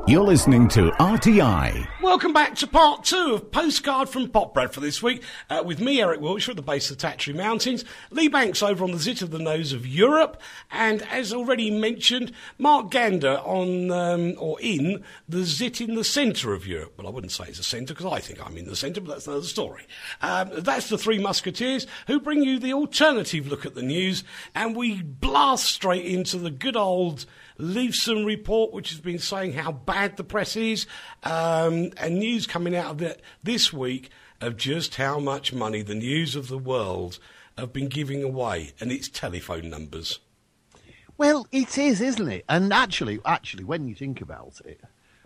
You're listening to RTI. Welcome back to part 2 of Postcard from Potbrad for this week, with me, Eric Wiltshire, at the base of the Tatry Mountains, Lee Banks over on the zit of the nose of Europe, and as already mentioned, Mark Gander on, or in, the zit in the centre of Europe. Well, I wouldn't say it's a centre, because I think I'm in the centre, but that's another story. That's the Three Musketeers, who bring you the alternative look at the news, and we blast straight into the good old Leveson report, which has been saying how bad the press is, and news coming out of it this week of just how much money the News of the World have been giving away, and its telephone numbers. Well, it is, isn't it? And actually, when you think about it,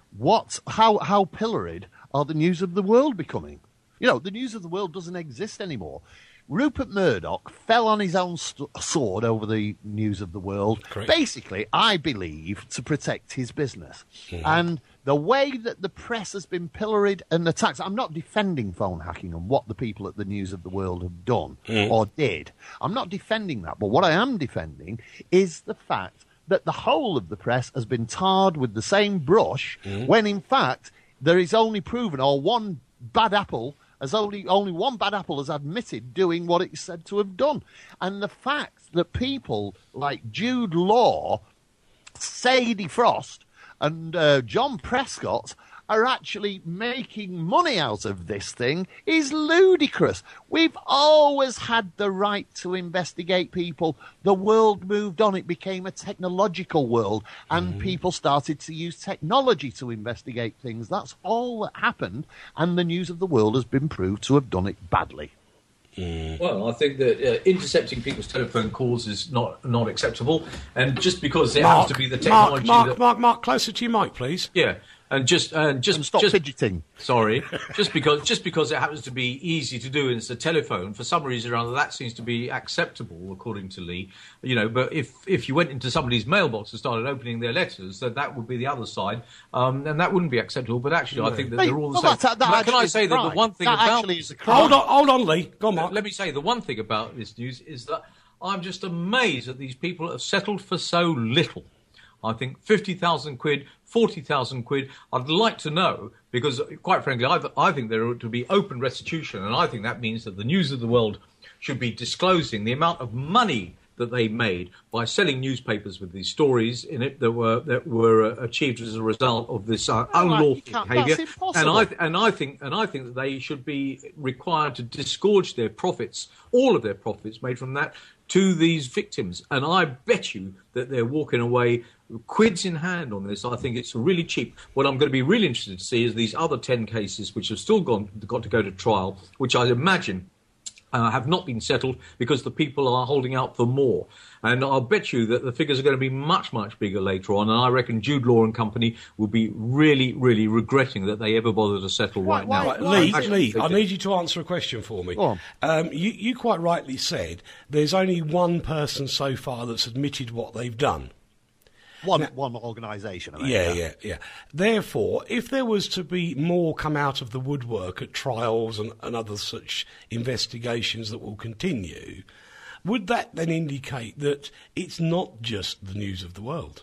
how pilloried are the News of the World becoming? You know, the News of the World doesn't exist anymore. Rupert Murdoch fell on his own sword over the News of the World, Correct. Basically, I believe, to protect his business. Mm-hmm. And the way that the press has been pilloried and attacked, I'm not defending phone hacking and what the people at the News of the World have done or did. I'm not defending that. But what I am defending is the fact that the whole of the press has been tarred with the same brush when, in fact, there is only proven, or one bad apple, as only one bad apple has admitted doing what it's said to have done. And the fact that people like Jude Law, Sadie Frost, and John Prescott are actually making money out of this thing is ludicrous. We've always had the right to investigate people. The world moved on. It became a technological world, and people started to use technology to investigate things. That's all that happened, and the News of the World has been proved to have done it badly. Well, I think that intercepting people's telephone calls is not acceptable, and just because it Mark, happens to be the technology Mark, closer to your mic, please. Yeah. And just stop fidgeting. Sorry, just because it happens to be easy to do and it's a telephone, for some reason or other that seems to be acceptable, according to Lee. You know, but if you went into somebody's mailbox and started opening their letters, then that would be the other side, and that wouldn't be acceptable. But actually, I think that they're all the same. Can I say that the one thing about hold on, Lee. Go on, Mark. Let me say the one thing about this news is that I'm just amazed that these people have settled for so little. I think 50,000 quid, 40,000 quid. I'd like to know, because quite frankly, I think there ought to be open restitution, and I think that means that the News of the World should be disclosing the amount of money that they made by selling newspapers with these stories in it that were achieved as a result of this unlawful behaviour. And I think that they should be required to disgorge their profits, all of their profits made from that, to these victims. And I bet you that they're walking away quids in hand on this. I think it's really cheap. What I'm going to be really interested to see is these other 10 cases which have still got to go to trial, which I imagine have not been settled because the people are holding out for more. And I'll bet you that the figures are going to be much, much bigger later on. And I reckon Jude Law and company will be really, really regretting that they ever bothered to settle right now. Lee, I need you to answer a question for me. You quite rightly said there's only one person so far that's admitted what they've done. One organisation. Yeah. Therefore, if there was to be more come out of the woodwork at trials and other such investigations that will continue, would that then indicate that it's not just the News of the World?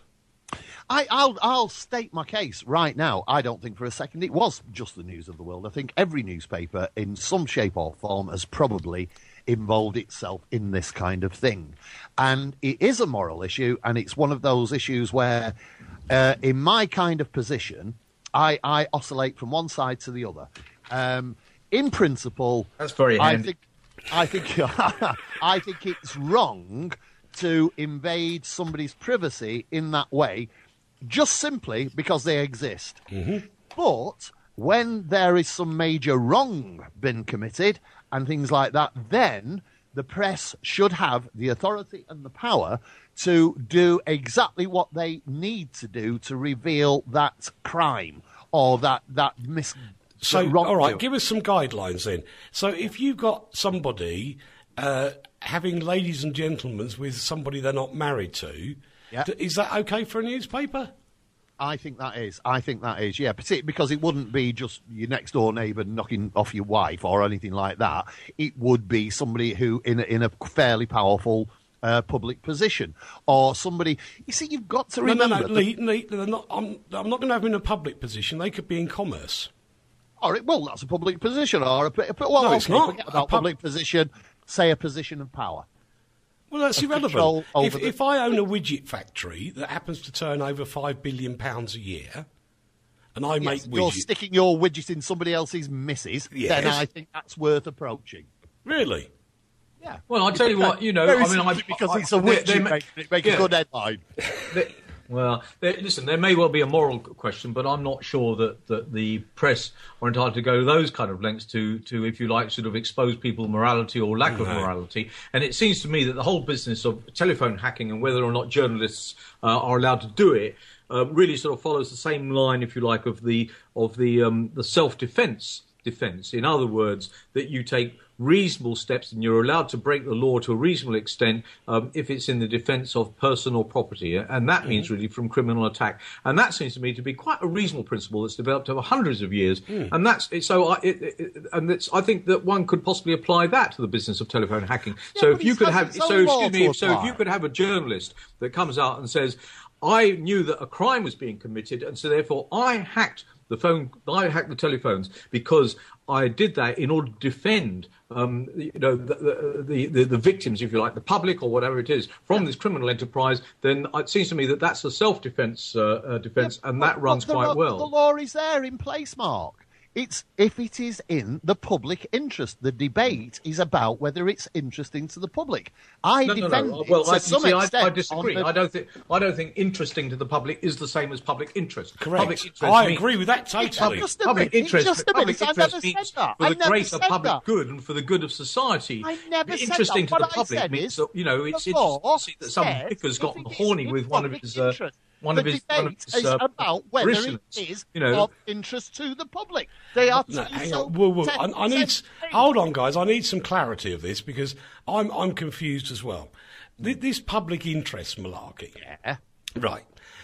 I'll state my case right now. I don't think for a second it was just the News of the World. I think every newspaper in some shape or form has probably involved itself in this kind of thing. And it is a moral issue, and it's one of those issues where, in my kind of position, I oscillate from one side to the other. In principle, that's very handy. I think it's wrong to invade somebody's privacy in that way, just simply because they exist. But when there is some major wrong been committed and things like that, then the press should have the authority and the power to do exactly what they need to do to reveal that crime or that So, all right, give us some guidelines then. So if you've got somebody having ladies and gentlemen with somebody they're not married to, is that okay for a newspaper? I think that is, yeah. Particularly because it wouldn't be just your next door neighbour knocking off your wife or anything like that. It would be somebody who, in a fairly powerful public position, or somebody. You see, you've got to remember. No, Lee, they're not, I'm not going to have them in a public position. They could be in commerce. All right, well, that's a public position, or No, it's not. Forget about public position. Say a position of power. Well, that's irrelevant. If If I own a widget factory that happens to turn over £5 billion a year, and I make you're widgets, sticking your widget in somebody else's missus, Yes. then I think that's worth approaching. really. Yeah. Well, I tell you what, you know, Very I mean, simply because it's a widget, it makes a good headline. Well, listen, there may well be a moral question, but I'm not sure that the press are entitled to go those kind of lengths to, if you like, sort of expose people's morality or lack of morality. And it seems to me that the whole business of telephone hacking and whether or not journalists are allowed to do it really sort of follows the same line, if you like, of the self-defense. In other words, that you take reasonable steps and you're allowed to break the law to a reasonable extent if it's in the defence of person or property, and that means really from criminal attack. And that seems to me to be quite a reasonable principle that's developed over hundreds of years. And that's so. I think that one could possibly apply that to the business of telephone hacking. Yeah, so but if you could have, so if you could have a journalist that comes out and says, I knew that a crime was being committed, and so therefore I hacked the telephones because I did that in order to defend, the victims, if you like, the public or whatever it is, from this criminal enterprise. Then it seems to me that that's a self-defense defense, and that runs quite well. The law is there in place, Mark. It's if it is in the public interest. The debate is about whether it's interesting to the public. I disagree. I don't think interesting to the public is the same as public interest. Correct. Public interest Agree with that totally. Public interest means I never said that. for the greater public good and for the good of society. I never said interesting that. to the public means that, it's interesting to see that some vicar's gotten horny with one of his. One of his is about whether it is of interest to the public. They are. Hang on. I need. Hold on, guys. I need some clarity of this because I'm confused as well. This public interest malarkey. Yeah. Right.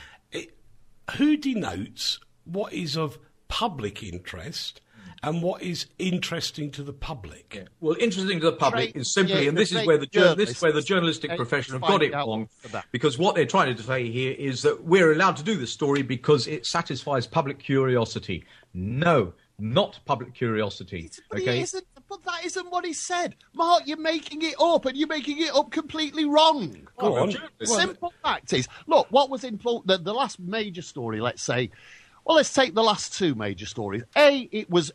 Who denotes what is of public interest and what is interesting to the public? Yeah. Well, interesting to the public is simply, and this is where the journalistic profession have got it wrong, because what they're trying to say here is that we're allowed to do this story because it satisfies public curiosity. No, not public curiosity. But that isn't what he said. Mark, you're making it up, and you're making it up completely wrong. Go on. The simple fact is, look, what was in the last major story, let's say. Well, let's take the last two major stories. It was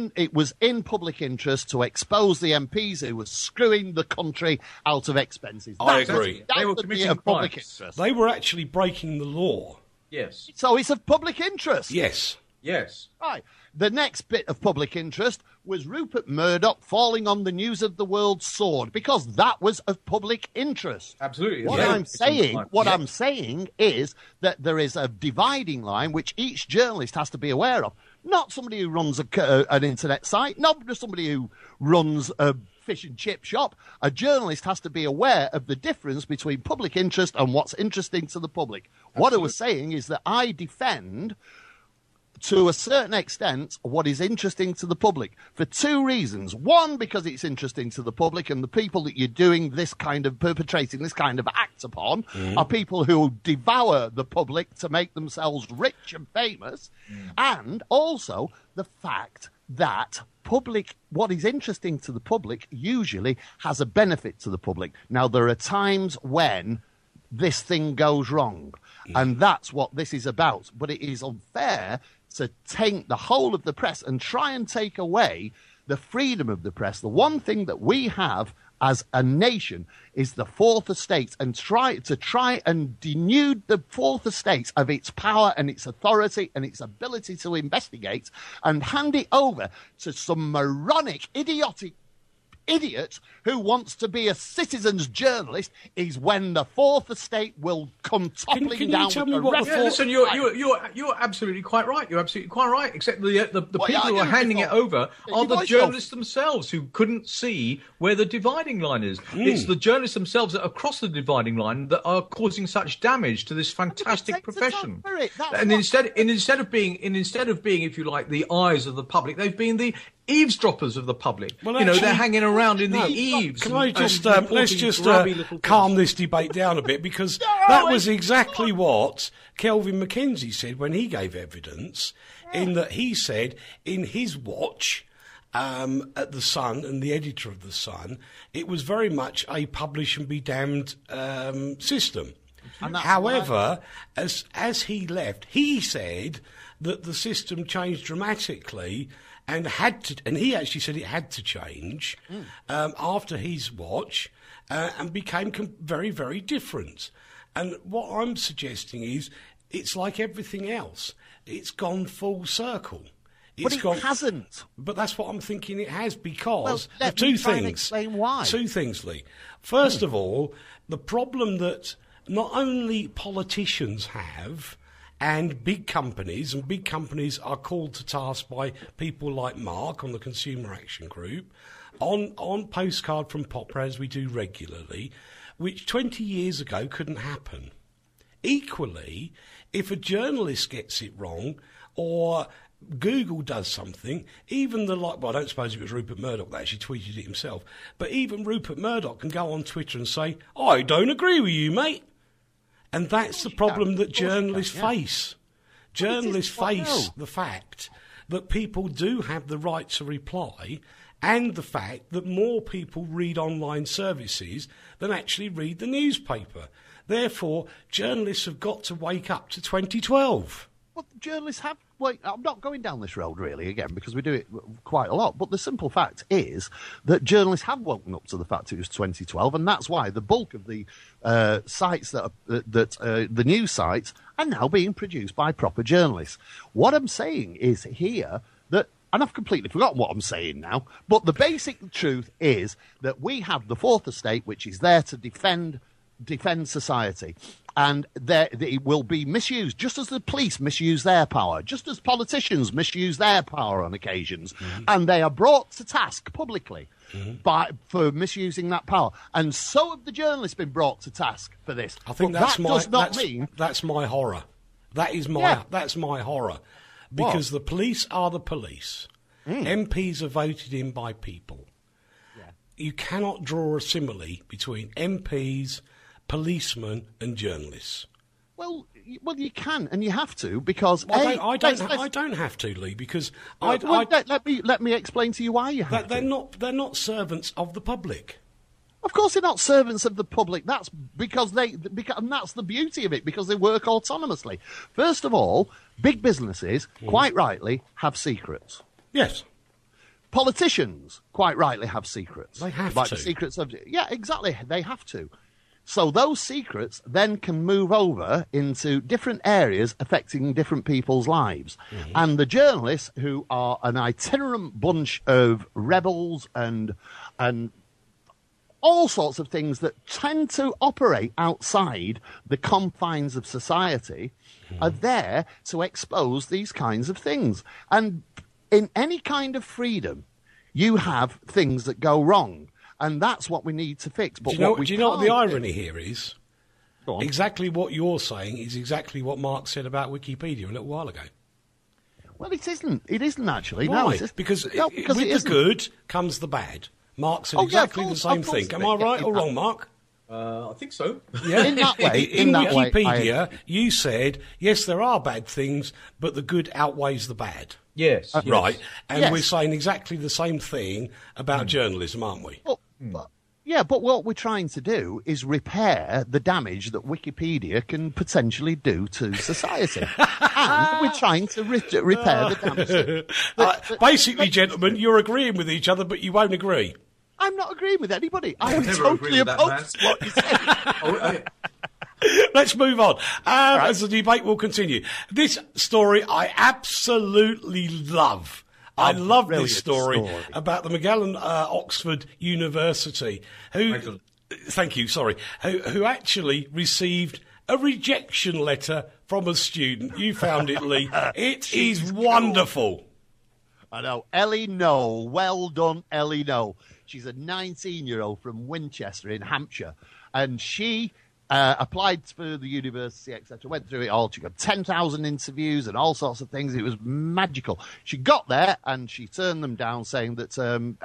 in public interest to expose the MPs who were screwing the country out of expenses. I agree. They were committing public interest. They were actually breaking the law. Yes. So it's of public interest. Yes. Right. The next bit of public interest was Rupert Murdoch falling on the News of the World sword, because that was of public interest. Absolutely. What I'm saying is that there is a dividing line which each journalist has to be aware of. Not somebody who runs an internet site, not just somebody who runs a fish and chip shop. A journalist has to be aware of the difference between public interest and what's interesting to the public. Absolutely. What I was saying is that I defend, to a certain extent, what is interesting to the public for two reasons. One, because it's interesting to the public, and the people that you're doing this kind of perpetrating this kind of act upon are people who devour the public to make themselves rich and famous. And also the fact that what is interesting to the public usually has a benefit to the public. Now, there are times when this thing goes wrong, and that's what this is about. But it is unfair to taint the whole of the press and try and take away the freedom of the press. The one thing that we have as a nation is the Fourth Estate, and try and denude the Fourth Estate of its power and its authority and its ability to investigate and hand it over to some moronic, idiotic idiot who wants to be a citizen's journalist is when the Fourth Estate will come toppling down with the rest. Listen, you're absolutely quite right. You're absolutely quite right. Except the people who are handing it over are the journalists themselves who couldn't see where the dividing line is. It's the journalists themselves that are across the dividing line that are causing such damage to this fantastic profession. And instead of being, if you like, the eyes of the public, they've been the eavesdroppers of the public. Well, they're actually, hanging around in the eaves. Can I just reporting let's just grubby little calm things. this debate down a bit, because that was exactly what Kelvin McKenzie said when he gave evidence, in that he said in his watch at the Sun and the editor of the Sun, it was very much a publish and be damned system. However, as he left, he said that the system changed dramatically. And he actually said it had to change after his watch and became very, very different. And what I'm suggesting is it's like everything else. It's gone full circle. But it hasn't. But that's what I'm thinking it has, because Well, of two me try and things. explain why. Two things, Lee. First of all, the problem that not only politicians have, and big companies are called to task by people like Mark on the Consumer Action Group, on Postcard from Popper, as we do regularly, which 20 years ago couldn't happen. Equally, if a journalist gets it wrong, or Google does something, even I don't suppose it was Rupert Murdoch that actually tweeted it himself, but even Rupert Murdoch can go on Twitter and say, I don't agree with you, mate. And that's the problem that journalists face. Journalists face the fact that people do have the right to reply, and the fact that more people read online services than actually read the newspaper. Therefore, journalists have got to wake up to 2012. Well, journalists have. Well, I'm not going down this road really again, because we do it quite a lot. But the simple fact is that journalists have woken up to the fact it was 2012, and that's why the bulk of the sites the news sites are now being produced by proper journalists. What I'm saying is here that, and I've completely forgotten what I'm saying now, but the basic truth is that we have the Fourth Estate, which is there to defend society. And it will be misused, just as the police misuse their power, just as politicians misuse their power on occasions. Mm-hmm. And they are brought to task publicly for misusing that power. And so have the journalists been brought to task for this. I think that's my horror. That's my horror. Because the police are the police. MPs are voted in by people. Yeah. You cannot draw a simile between MPs, policemen and journalists. Well, you can and you have to, because I don't have to, Lee, because let me explain to you why you have to. They're not servants of the public. Of course, they're not servants of the public. That's and that's the beauty of it, because they work autonomously. First of all, big businesses, quite rightly, have secrets. Yes. Politicians, quite rightly, have secrets. They have like to. The secrets of, yeah, exactly. They have to. So those secrets then can move over into different areas affecting different people's lives. Mm-hmm. And the journalists, who are an itinerant bunch of rebels and all sorts of things that tend to operate outside the confines of society, are there to expose these kinds of things. And in any kind of freedom, you have things that go wrong. And that's what we need to fix. But do you know what the irony here is? Exactly what you're saying is exactly what Mark said about Wikipedia a little while ago. Well, it isn't. It isn't actually. Why? No, because with the good comes the bad. Mark said exactly the same thing. Am I right or wrong, Mark? I think so. Yeah, in that way. In Wikipedia, you said, yes, there are bad things, but the good outweighs the bad. Yes. Right. And yes. we're saying exactly the same thing about journalism, aren't we? But what we're trying to do is repair the damage that Wikipedia can potentially do to society. And we're trying to repair the damage. Basically, gentlemen, you're agreeing with each other, but you won't agree. I'm not agreeing with anybody. I'm totally opposed to what you're saying. Let's move on, as the debate will continue. This story I absolutely love. I love this story about the Magellan Oxford University, who actually received a rejection letter from a student. You found it, Lee. It is wonderful. I know. Ellie Noel. Well done, Ellie Noel. She's a 19-year-old from Winchester in Hampshire, and she applied for the university, etc. Went through it all. She got 10,000 interviews and all sorts of things. It was magical. She got there and she turned them down, saying that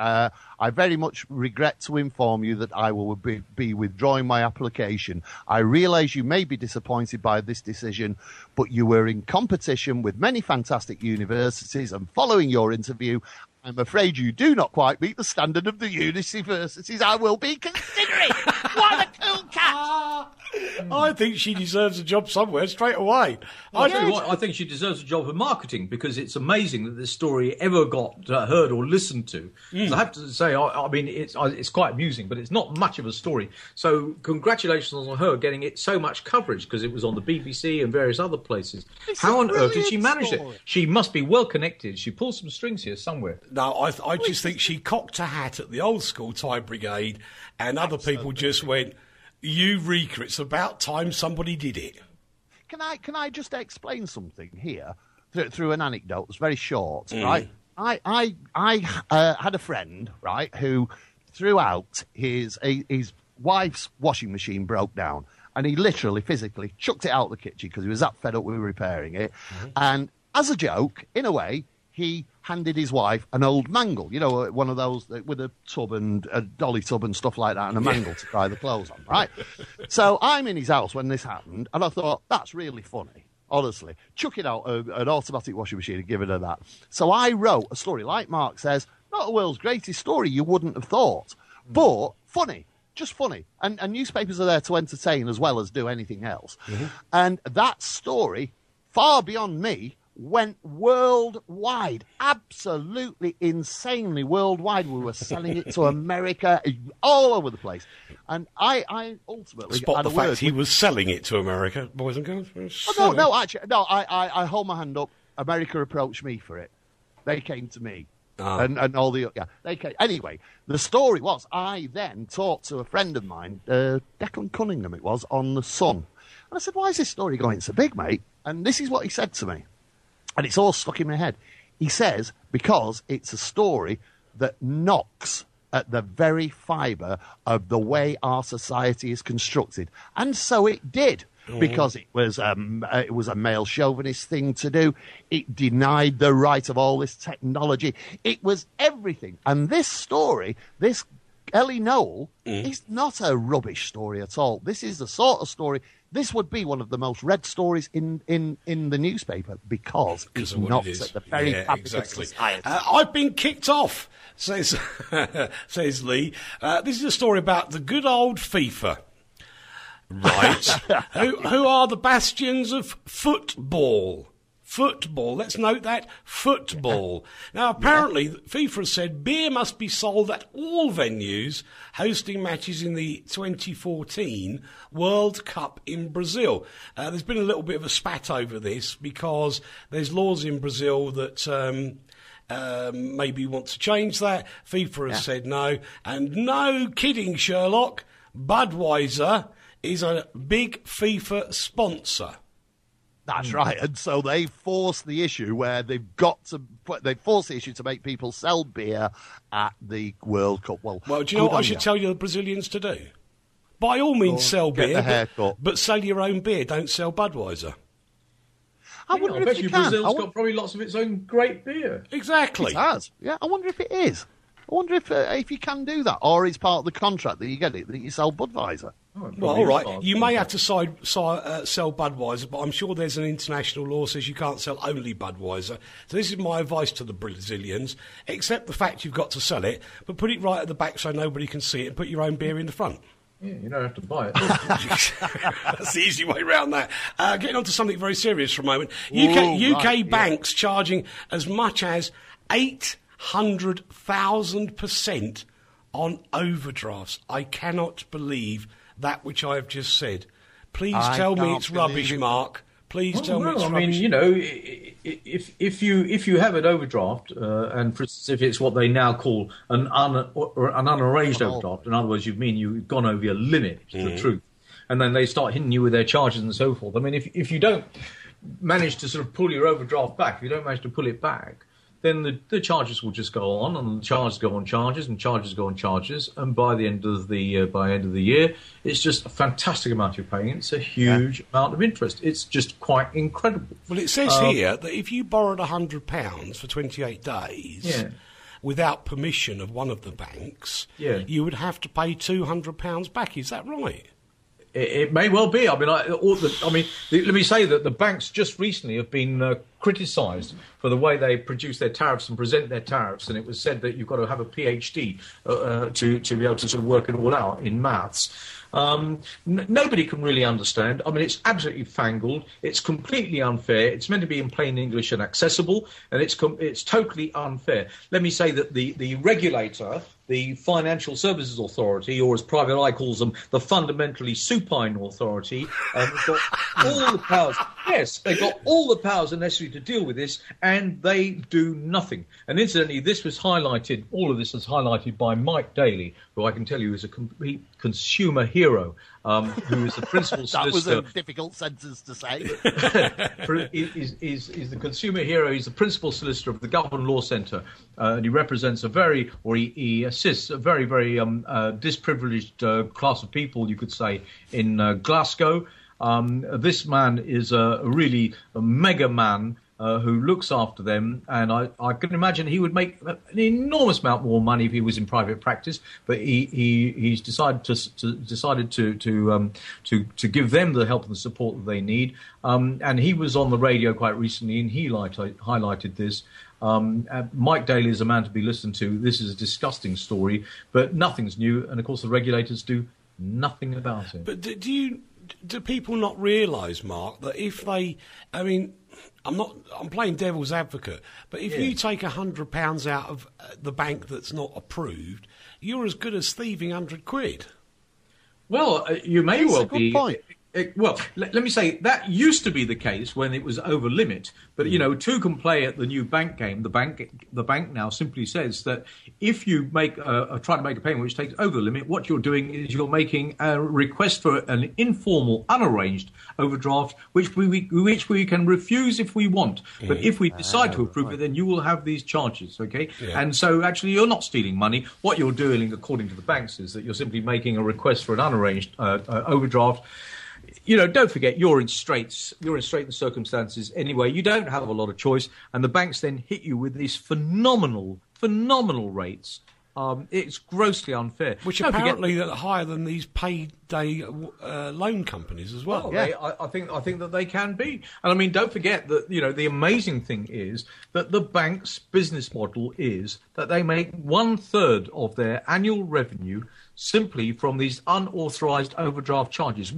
I very much regret to inform you that I will be withdrawing my application. I realise you may be disappointed by this decision, but you were in competition with many fantastic universities, and following your interview, I'm afraid you do not quite meet the standard of the universities I will be considering. What a cool cat! I think she deserves a job somewhere straight away. I tell you what, I think she deserves a job for marketing, because it's amazing that this story ever got heard or listened to. So I have to say, I mean, it's quite amusing, but it's not much of a story. So congratulations on her getting it so much coverage, because it was on the BBC and various other places. How on earth did she manage it? She must be well connected. She pulled some strings here somewhere. No, I just think she cocked a hat at the old school Thai Brigade, and other people just went, Eureka, it's about time somebody did it. Can I just explain something here through an anecdote? It's very short, right? I had a friend, right, who throughout his wife's washing machine broke down, and he literally, physically chucked it out the kitchen because he was that fed up with repairing it. And as a joke, in a way, he handed his wife an old mangle, you know, one of those with a tub and a dolly tub and stuff like that, and a mangle to dry the clothes on, right? So I'm in his house when this happened, and I thought, that's really funny, honestly. Chuck it out an automatic washing machine and give it her that. So I wrote a story, like Mark says, not the world's greatest story, you wouldn't have thought, but funny. Just funny. And newspapers are there to entertain as well as do anything else. And that story, far beyond me, went worldwide, absolutely insanely worldwide. We were selling it to America, all over the place. And I ultimately spot had the a fact word he was selling it to America, boys and girls. I hold my hand up. America approached me for it. They came to me. And all the they came. Anyway, the story was, I then talked to a friend of mine, Declan Cunningham it was, on The Sun. And I said, why is this story going so big, mate? And this is what he said to me. And it's all stuck in my head. He says, because it's a story that knocks at the very fibre of the way our society is constructed. And so it did, because it was a male chauvinist thing to do. It denied the right of all this technology. It was everything. And this story, this Ellie Noel, is not a rubbish story at all. This is the sort of story... This would be one of the most read stories in the newspaper because it knocks at the very fabric of society. I've been kicked off, says Lee. This is a story about the good old FIFA. Right. who are the bastions of football. Football. Let's note that. Football. Now, apparently, FIFA has said beer must be sold at all venues hosting matches in the 2014 World Cup in Brazil. There's been a little bit of a spat over this because there's laws in Brazil that maybe want to change that. FIFA has said no. And no kidding, Sherlock, Budweiser is a big FIFA sponsor. That's right, and so they forced the issue where they forced the issue to make people sell beer at the World Cup. Well, do you know what I should tell you the Brazilians to do? By all means, sell beer, but sell your own beer. Don't sell Budweiser. I bet you Brazil's got probably lots of its own great beer. Exactly. It has. Yeah, I wonder if it is. I wonder if you can do that, or it's part of the contract that you get it that you sell Budweiser. Well, all right. You may have to sell Budweiser, but I'm sure there's an international law that says you can't sell only Budweiser. So this is my advice to the Brazilians. Accept the fact you've got to sell it, but put it right at the back so nobody can see it, and put your own beer in the front. Yeah, you don't have to buy it. That's the easy way around that. Getting on to something very serious for a moment. UK banks charging as much as 800,000% on overdrafts. I cannot believe that which I have just said. Please tell me it's rubbish, Mark. Please tell me it's rubbish. I mean, you know, if you have an overdraft, and for instance, if it's what they now call an unarranged overdraft, in other words, you've gone over your limit, the truth, and then they start hitting you with their charges and so forth. I mean, if you don't manage to sort of pull your overdraft back, if you don't manage to pull it back, then the charges will just go on, and the charges go on charges, and charges go on charges, and by the end of the year, it's just a fantastic amount you're paying. It's a huge amount of interest. It's just quite incredible. Well, it says here that if you borrowed £100 for 28 days without permission of one of the banks, you would have to pay £200 back. Is that right? It may well be. Let me say that the banks just recently have been criticised for the way they produce their tariffs and present their tariffs, and it was said that you've got to have a PhD to be able to sort of work it all out in maths. Nobody can really understand. I mean, it's absolutely fangled. It's completely unfair. It's meant to be in plain English and accessible, and it's totally unfair. Let me say that the regulator, the Financial Services Authority, or as Private Eye calls them, the fundamentally supine authority, have got all the powers. Yes, they've got all the powers necessary to deal with this, and they do nothing. And incidentally, all of this was highlighted by Mike Daly, who I can tell you is a complete consumer hero, who is the principal solicitor. That was a difficult sentence to say. He's the consumer hero. He's the principal solicitor of the Government Law Centre, and he represents he assists a very, very disprivileged class of people, you could say, in Glasgow. This man is a mega man who looks after them, and I can imagine he would make an enormous amount more money if he was in private practice. But he's decided to give them the help and the support that they need. And he was on the radio quite recently, and he highlighted this. Mike Daly is a man to be listened to. This is a disgusting story, but nothing's new, and of course the regulators do nothing about it. But do people not realise, Mark, that if they, I'm playing devil's advocate, but if you take £100 out of the bank that's not approved, you're as good as thieving £100. Well, you may well be. Good point. Let me say that used to be the case when it was over limit. But two can play at the new bank game. The bank now simply says that if you try to make a payment which takes over the limit, what you're doing is you're making a request for an informal, unarranged overdraft, which we can refuse if we want. But if we decide to approve it, then you will have these charges. Okay, and so actually you're not stealing money. What you're doing, according to the banks, is that you're simply making a request for an unarranged overdraft. Don't forget, you're in straits circumstances anyway. You don't have a lot of choice, and the banks then hit you with these phenomenal rates. It's grossly unfair. Which apparently are higher than these payday loan companies as well. I think that they can be. And don't forget that the amazing thing is that the bank's business model is that they make 1/3 of their annual revenue simply from these unauthorized overdraft charges.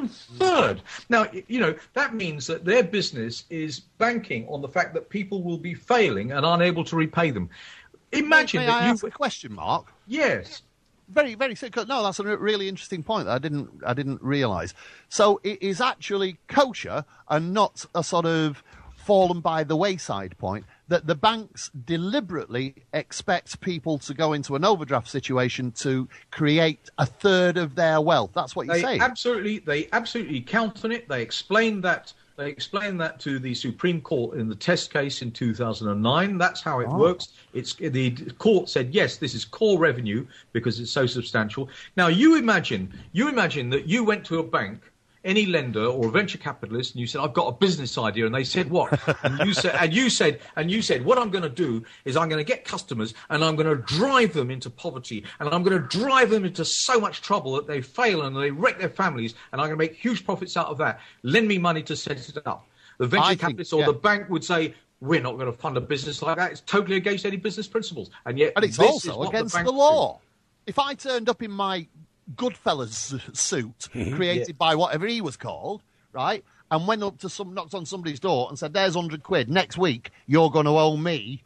1/3. Now, that means that their business is banking on the fact that people will be failing and unable to repay them. Imagine May that I ask a question, Mark? Yes. Very, very simple. No, that's a really interesting point that I didn't realise. So it is actually kosher and not a sort of fallen by the wayside point that the banks deliberately expect people to go into an overdraft situation to create 1/3 of their wealth. That's what you're saying. They absolutely count on it. They explained that. They explained that to the Supreme Court in the test case in 2009. That's how it works. The court said, yes, this is core revenue because it's so substantial. Now, you imagine that you went to a bank, any lender or a venture capitalist, and you said, I've got a business idea, and they said, what? And you said, what I'm going to do is I'm going to get customers and I'm going to drive them into poverty and I'm going to drive them into so much trouble that they fail and they wreck their families, and I'm going to make huge profits out of that. Lend me money to set it up. The venture capitalist or the bank would say, we're not going to fund a business like that. It's totally against any business principles. And yet, it's also against the law. If I turned up in my Goodfellas suit created by whatever he was called, right, and went up to knocked on somebody's door and said, there's £100. Next week, you're going to owe me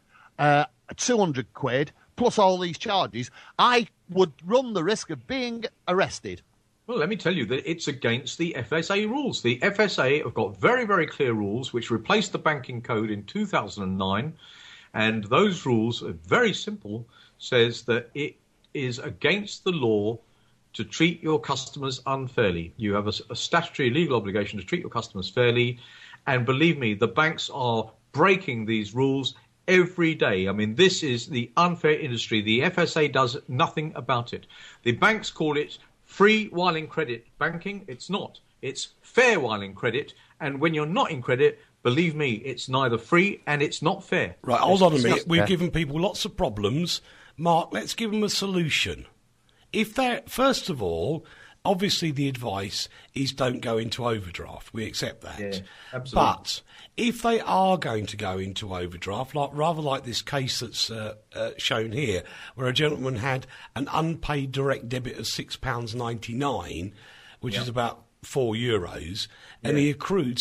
£200 plus all these charges, I would run the risk of being arrested. Well, let me tell you that it's against the FSA rules. The FSA have got very, very clear rules which replaced the banking code in 2009, and those rules are very simple, says that it is against the law to treat your customers unfairly. You have a statutory legal obligation to treat your customers fairly. And believe me, the banks are breaking these rules every day. I mean, this is the unfair industry. The FSA does nothing about it. The banks call it free while in credit banking. It's not. It's fair while in credit. And when you're not in credit, believe me, it's neither free and it's not fair. Right, hold on a minute. We've given people lots of problems. Mark, let's give them a solution. If they're, first of all, obviously the advice is don't go into overdraft. We accept that. Yeah, absolutely. But if they are going to go into overdraft, rather like this case that's shown here, where a gentleman had an unpaid direct debit of £6.99, which is about €4, and he accrued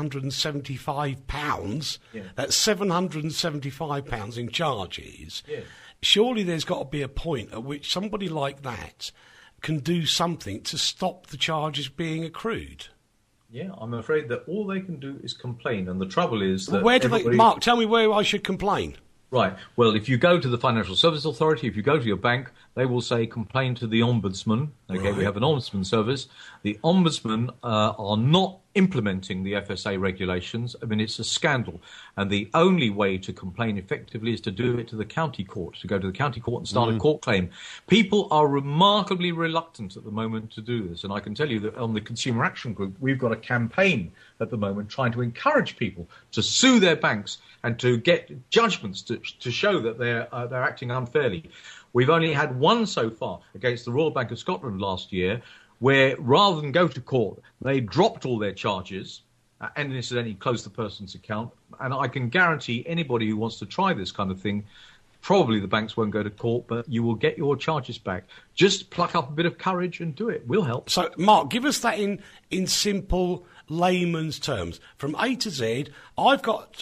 £775. That's £775 in charges. Surely there's got to be a point at which somebody like that can do something to stop the charges being accrued. Yeah, I'm afraid that all they can do is complain, and the trouble is that where do they, Mark, tell me where I should complain. Right. Well, if you go to the Financial Services Authority, if you go to your bank, they will say complain to the Ombudsman. Okay, we have an Ombudsman service. The Ombudsman are not implementing the FSA regulations. I mean, it's a scandal. And the only way to complain effectively is to do it to the county court, to go to the county court and start a court claim. People are remarkably reluctant at the moment to do this. And I can tell you that on the Consumer Action Group, we've got a campaign at the moment trying to encourage people to sue their banks and to get judgments to show that they're acting unfairly. We've only had one so far against the Royal Bank of Scotland last year, where rather than go to court, they dropped all their charges and incidentally closed the person's account. And I can guarantee anybody who wants to try this kind of thing, probably the banks won't go to court, but you will get your charges back. Just pluck up a bit of courage and do it. We'll help. So, Mark, give us that in simple layman's terms. From A to Z, I'm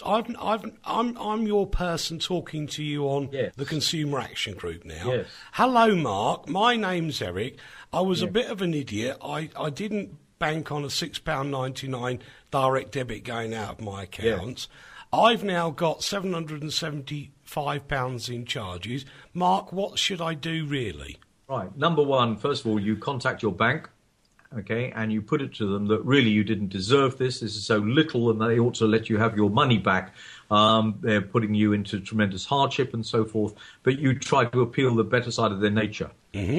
your person talking to you on the Consumer Action Group now. Yes. Hello, Mark. My name's Eric. I was a bit of an idiot. I didn't bank on a £6.99 direct debit going out of my account. I've now got £775 in charges. Mark, what should I do really? Right. Number one, first of all, you contact your bank, okay, and you put it to them that really you didn't deserve this. This is so little and they ought to let you have your money back. They're putting you into tremendous hardship and so forth, but you try to appeal the better side of their nature.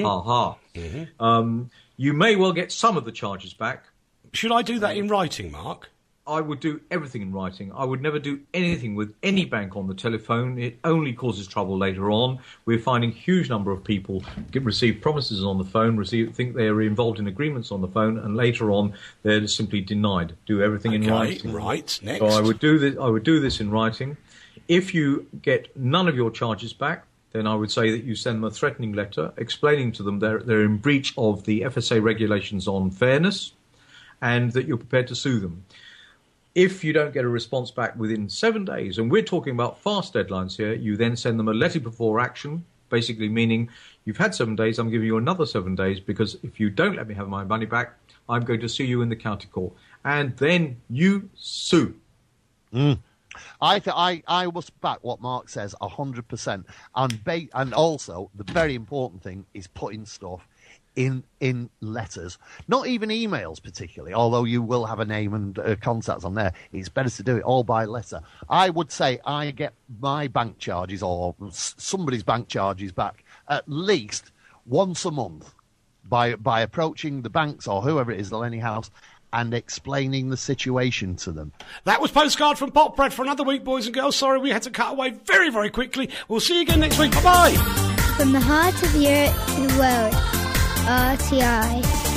You may well get some of the charges back. Should I do that in writing, Mark? I would do everything in writing. I would never do anything with any bank on the telephone. It only causes trouble later on. We're finding a huge number of people receive promises on the phone, think they are involved in agreements on the phone, and later on they're simply denied. Do everything in writing. Right, next. So I would do this in writing. If you get none of your charges back, then I would say that you send them a threatening letter explaining to them they're in breach of the FSA regulations on fairness and that you're prepared to sue them. If you don't get a response back within 7 days, and we're talking about fast deadlines here, you then send them a letter before action, basically meaning you've had 7 days, I'm giving you another 7 days, because if you don't let me have my money back, I'm going to sue you in the county court. And then you sue. I will back what Mark says 100%. And also, the very important thing is putting stuff in letters, not even emails particularly, although you will have a name and contacts on there. It's better to do it all by letter. I would say I get my bank charges or somebody's bank charges back at least once a month by approaching the banks or whoever it is, the lending house, and explaining the situation to them. That was Postcard from Potbread for another week, boys and girls. Sorry we had to cut away very, very quickly. We'll see you again next week. Bye-bye. From the heart of Europe to the world, RTI.